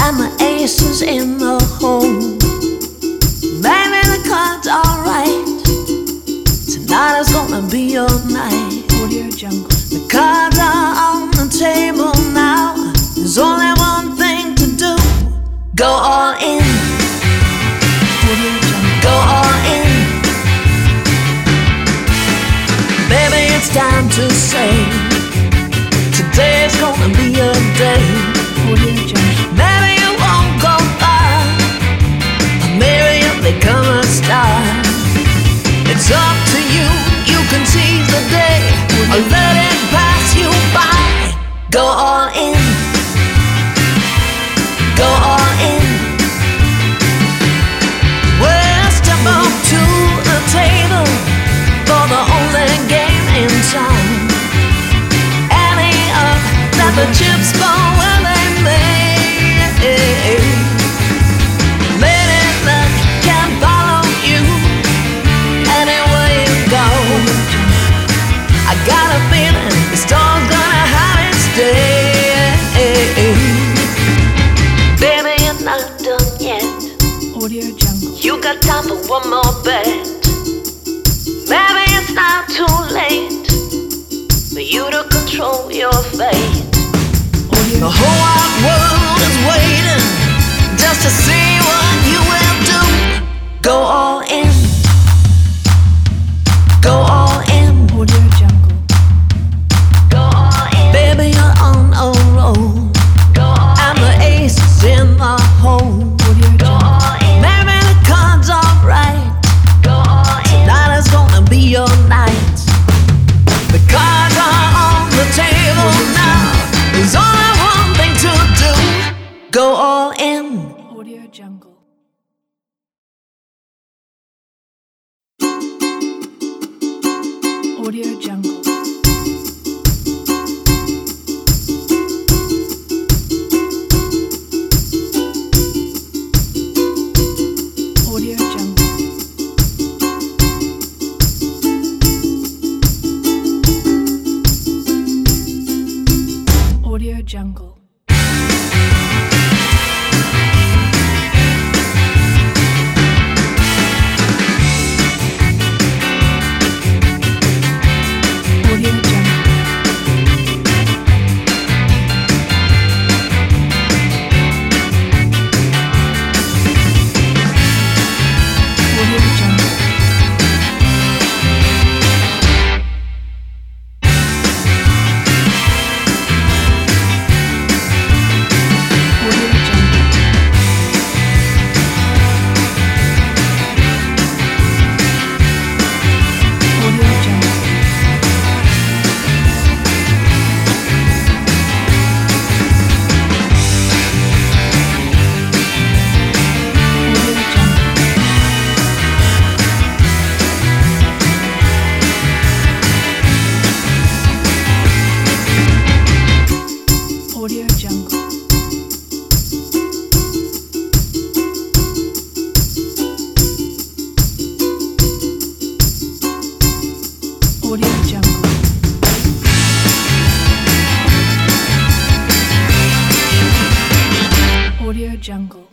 and the aces in the hole. Baby, the cards are right. Tonight is gonna be your night. Audio Jungle. The cards are on the table now. There's only one thing to do. Go all in. Audio Jungle. Go all in. Baby, it's time to say today's gonna be your day. Audio Jungle. Maybe you won't go far, or maybe you'll become a star. It's up to you. You can seize the day or let it pass you by. Go all in. Go all in. Well, step up to the table for the only game in town. Alley up, let the chips fall where they may. Lady luck can follow you anywhere you go. I got a feeling the storm's gonna have its day. Baby, you're not done yet. Audio Jungle. You got time for one more bet. Maybe it's not too late for you to control your fate. Audio The whole wide world is waiting just to see what you will do. Go all in. Go all in. Audio Jungle. Go all in. Baby, you're on a roll. Go all in. And the ace is in the hole. Audio Go Jungle. all in. Maybe the cards are right. Go all in. Tonight is gonna be your night. The cards are on the table now. There's only one thing to do. Go all in. Audio Jungle. Audio Jungle. Audio Jungle. Audio Jungle. Audio Jungle. Audio Jungle. Audio Jungle. Audio Jungle. Audio Jungle. Audio Jungle. Audio Jungle. Audio Jungle.